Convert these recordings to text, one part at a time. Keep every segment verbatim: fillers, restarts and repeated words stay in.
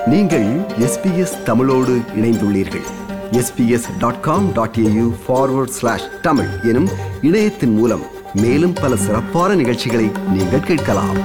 நீங்கள் எஸ்பிஎஸ் தமிழோடு இணைந்துள்ளீர்கள். SBS dot com dot AU forward slash Tamil எனும் இணையத்தின் மூலம் மேலும் பல சிறப்பான நிகழ்ச்சிகளை நீங்கள் கேட்கலாம்.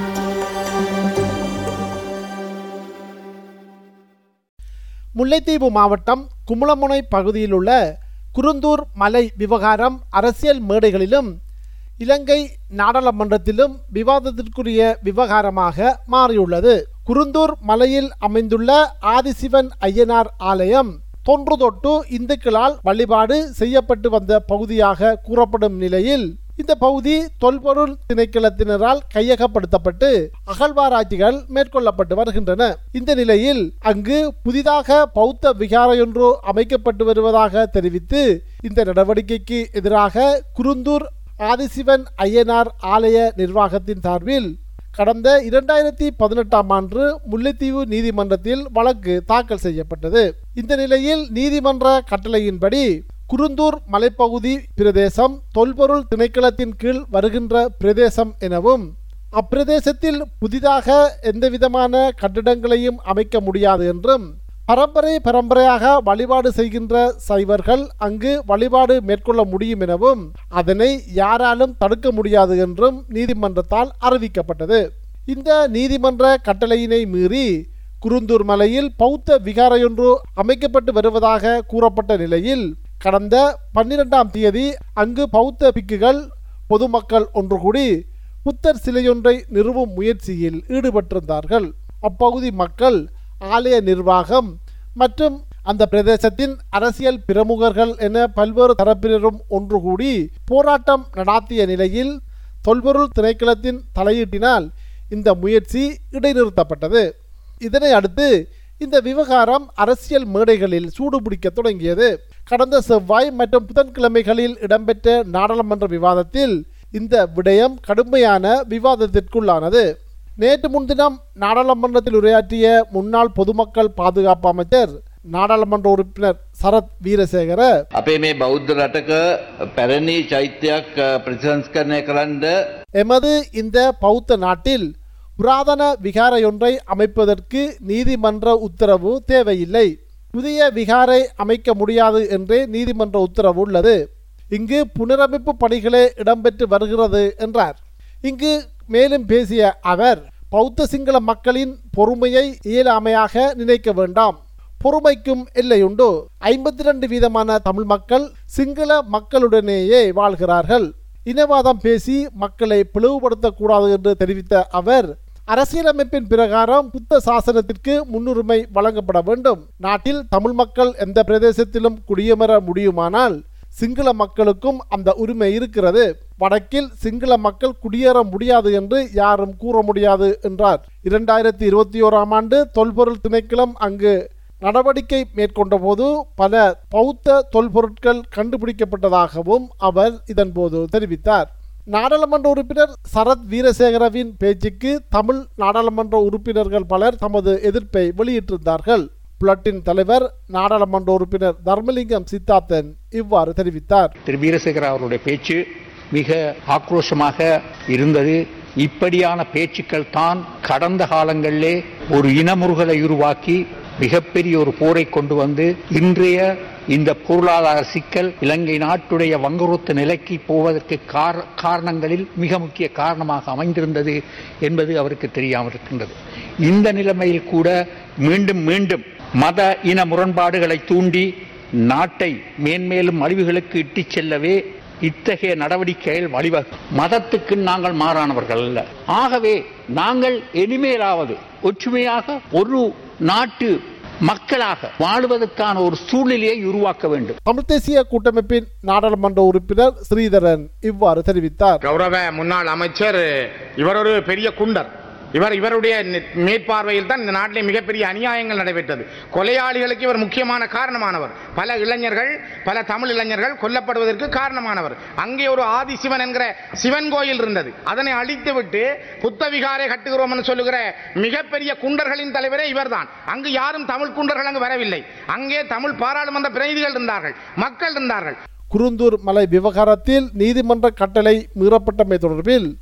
முல்லைத்தீவு மாவட்டம் குமுளமுனை பகுதியில் உள்ள குருந்தூர் மலை விவகாரம் அரசியல் மேடைகளிலும் இலங்கை நாடாளுமன்றத்திலும் விவாதத்திற்குரிய விவகாரமாக மாறியுள்ளது. குருந்தூர் மலையில் அமைந்துள்ள ஆதிசிவன் ஐயனார் ஆலயம் தொன்று தொட்டு இந்துக்களால் வழிபாடு செய்யப்பட்டு வந்த பகுதியாக கூறப்படும் நிலையில் இந்த பகுதி தொல்பொருள் திணைக்களத்தினரால் கையகப்படுத்தப்பட்டு அகழ்வாராய்ச்சிகள் மேற்கொள்ளப்பட்டு வருகின்றன. இந்த நிலையில் அங்கு புதிதாக பௌத்த விகாரையொன்று அமைக்கப்பட்டு வருவதாக தெரிவித்து இந்த நடவடிக்கைக்கு எதிராக குருந்தூர் ஆதிசிவன் ஐயனார் ஆலய நிர்வாகத்தின் சார்பில் கடந்த இரண்டாயிரத்தி பதினெட்டாம் ஆண்டு முல்லைத்தீவு நீதிமன்றத்தில் வழக்கு தாக்கல் செய்யப்பட்டது. இந்த நிலையில் நீதிமன்ற கட்டளையின்படி குருந்தூர் மலைப்பகுதி பிரதேசம் தொல்பொருள் திணைக்களத்தின் கீழ் வருகின்ற பிரதேசம் எனவும் அப்பிரதேசத்தில் புதிதாக எந்தவிதமான கட்டிடங்களையும் அமைக்க முடியாது என்றும் பரம்பரை பரம்பரையாக வழிபாடு செய்கின்ற சைவர்கள் அங்கு வழிபாடு மேற்கொள்ள முடியும் எனவும் அதனை யாராலும் தடுக்க முடியாது என்றும் நீதிமன்றத்தால் அறிவிக்கப்பட்டது. இந்த நீதிமன்ற கட்டளையினை மீறி குருந்தூர் மலையில் பௌத்த விகாரையொன்று அமைக்கப்பட்டு வருவதாக கூறப்பட்ட நிலையில் கடந்த பன்னிரெண்டாம் தேதி அங்கு பௌத்த பிக்குகள் பொதுமக்கள் ஒன்று கூடி புத்தர் சிலையொன்றை நிறுவும் முயற்சியில் ஈடுபட்டிருந்தார்கள். அப்பகுதி மக்கள், ஆலய நிர்வாகம் மற்றும் அந்த பிரதேசத்தின் அரசியல் பிரமுகர்கள் என பல்வேறு தரப்பினரும் ஒன்று கூடி போராட்டம் நடாத்திய நிலையில் தொல்பொருள் திணைக்களத்தின் தலையீட்டினால் இந்த முயற்சி இடைநிறுத்தப்பட்டது. இதனை அடுத்து இந்த விவகாரம் அரசியல் மேடைகளில் சூடுபிடிக்க தொடங்கியது. கடந்த செவ்வாய் மற்றும் புதன்கிழமைகளில் இடம்பெற்ற நாடாளுமன்ற விவாதத்தில் இந்த விடயம் கடுமையான விவாதத்திற்குள்ளானது. நேற்று முன்தினம் நாடாளுமன்றத்தில் உரையாற்றிய முன்னாள் பொதுமக்கள் பாதுகாப்பு அமைச்சர் நாடாளுமன்ற உறுப்பினர் சரத் வீரசேகர අපේ මේ බෞද්ධ රටක පැරණි චෛත්‍යයක් ප්‍රතිසංස්කරණය කරන්න எமது இந்த பௌத்த நாட்டில் புராதன விகாரையொன்றை அமைப்பதற்கு நீதிமன்ற உத்தரவு தேவையில்லை. புதிய விகாரை அமைக்க முடியாது என்றே நீதிமன்ற உத்தரவு உள்ளது. இங்கு புனரமைப்பு பணிகளே இடம்பெற்று வருகிறது என்றார். இங்கு மேலும் பேசிய அவர் பௌத்த சிங்கள மக்களின் பொறுமையை இயலாமையாக நினைக்க வேண்டாம். பொறுமைக்கும் எல்லையுண்டு. ஐம்பத்தி இரண்டு வீதமான தமிழ் மக்கள் சிங்கள மக்களுடனேயே வாழ்கிறார்கள். இனவாதம் பேசி மக்களை பிளவுபடுத்தக்கூடாது என்று தெரிவித்த அவர் அரசியலமைப்பின் பிரகாரம் புத்த சாசனத்திற்கு முன்னுரிமை வழங்கப்பட வேண்டும். நாட்டில் தமிழ் மக்கள் எந்த பிரதேசத்திலும் குடியமர முடியுமானால் சிங்கள மக்களுக்கும் அந்த உரிமை இருக்கிறது. வடக்கில் சிங்கள மக்கள் குடியேற முடியாது என்று யாரும் கூற முடியாது என்றார். இரண்டாயிரத்தி இருபத்தி ஓராம் ஆண்டு தொல்பொருள் திணைக்களம் அங்கு நடவடிக்கை மேற்கொண்ட போது பல பௌத்த தொல்பொருட்கள் கண்டுபிடிக்கப்பட்டதாகவும் அவர் இதன் போது தெரிவித்தார். நாடாளுமன்ற உறுப்பினர் சரத் வீரசேகரவின் பேச்சுக்கு தமிழ் நாடாளுமன்ற உறுப்பினர்கள் பலர் தமது எதிர்ப்பை வெளியிட்டிருந்தார்கள். புலட்டின் தலைவர் நாடாளுமன்ற உறுப்பினர் தர்மலிங்கம் சித்தார்த்தன் இவ்வாறு தெரிவித்தார். திரு வீரசேகர அவருடைய பேச்சு மிக ஆக்ரோஷமாக இருந்தது. இப்படியான பேச்சுக்கள் தான் கடந்த காலங்களிலே ஒரு இனமுறுகலை உருவாக்கி மிகப்பெரிய ஒரு போரை கொண்டு வந்து இன்றைய இந்த பொருளாதார சிக்கல் இலங்கை நாட்டுடைய வங்குரோத்த நிலைக்கு போவதற்கு காரணங்களில் மிக முக்கிய காரணமாக அமைந்திருந்தது என்பது அவருக்கு தெரியாமல் இருக்கின்றது. இந்த நிலைமையில் கூட மீண்டும் மீண்டும் மத இன முரண்பாடுகளை தூண்டி நாட்டை மேன்மேலும் அழிவுகளுக்கு இட்டுச் செல்லவே இத்தகைய நடவடிக்கைகள் வழிவகை. மதத்துக்கு நாங்கள் மாறானவர்கள் அல்ல. ஆகவே நாங்கள் இனிமேலாவது ஒற்றுமையாக ஒரு நாட்டு மக்களாக வாழ்வதற்கான ஒரு சூழ்நிலையை உருவாக்க வேண்டும். தமிழ் தேசிய கூட்டமைப்பின் நாடாளுமன்ற உறுப்பினர் ஸ்ரீதரன் இவ்வாறு தெரிவித்தார். கௌரவ முன்னாள் அமைச்சர் இவர் ஒரு பெரிய குண்டர். இவர் இவருடைய மேற்பார்வையில் தான் இந்த நாட்டிலே மிகப்பெரிய அநியாயங்கள் நடைபெற்றது. கொலையாளிகளுக்கு இவர் முக்கியமான காரணமானவர். பல இளைஞர்கள், பல தமிழ் இளைஞர்கள் கொல்லப்படுவதற்கு காரணமானவர். அங்கே ஒரு ஆதிசிவன் என்கிற சிவன் கோயில் இருந்தது. அதனை அழித்துவிட்டு புத்த விகாரை கட்டுகிறோம் என்று சொல்லுகிற மிகப்பெரிய குண்டர்களின் தலைவரே இவர்தான். அங்கு யாரும் தமிழ் குண்டர்கள் அங்கு வரவில்லை. அங்கே தமிழ் பாராளுமன்ற பிரதிநிதிகள் இருந்தார்கள், மக்கள் இருந்தார்கள். குருந்தூர் மலை விவகாரத்தில் நீதிமன்ற கட்டளை மீறப்பட்டமை தொடர்பில்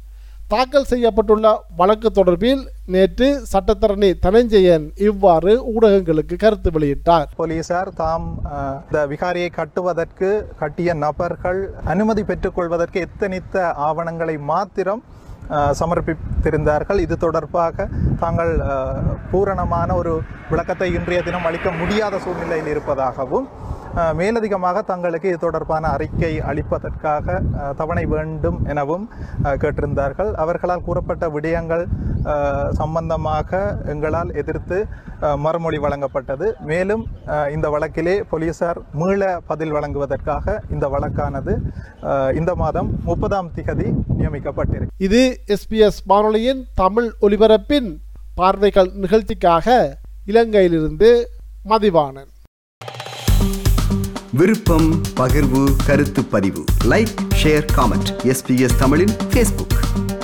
தாக்கல் செய்யப்பட்டுள்ள வழக்கு தொடர்பில் நேற்று சட்டத்தரணி தனஞ்சயன் இவ்வாறு ஊடகங்களுக்கு கருத்து வெளியிட்டார். போலீசார் தாம் இந்த விகாரியை கட்டுவதற்கு கட்டிய நபர்கள் அனுமதி பெற்றுக் கொள்வதற்கு எத்தனித்த ஆவணங்களை மாத்திரம் சமர்ப்பித்திருந்தார்கள். இது தொடர்பாக தாங்கள் பூரணமான ஒரு விளக்கத்தை இன்றைய தினம் அளிக்க முடியாத சூழ்நிலையில் இருப்பதாகவும் மேலதிகமாக தங்களுக்கு இது தொடர்பான அறிக்கை அளிப்பதற்காக தவணை வேண்டும் எனவும் கேட்டிருந்தார்கள். அவர்களால் கூறப்பட்ட விடயங்கள் சம்பந்தமாக எங்களால் எதிர்த்து மறுமொழி வழங்கப்பட்டது. மேலும் இந்த வழக்கிலே போலீசார் மீள பதில் வழங்குவதற்காக இந்த வழக்கானது இந்த மாதம் முப்பதாம் திகதி நியமிக்கப்பட்டிருக்கு. இது எஸ்பிஎஸ் வானொலியின் தமிழ் ஒலிபரப்பின் பார்வைகள் நிகழ்ச்சிக்காக இலங்கையிலிருந்து மதிவாணன். விருப்பம், பகிர்வு, கருத்து பதிவு, லைக், ஷேர், காமெண்ட். எஸ்பிஎஸ் தமிழின் ஃபேஸ்புக்.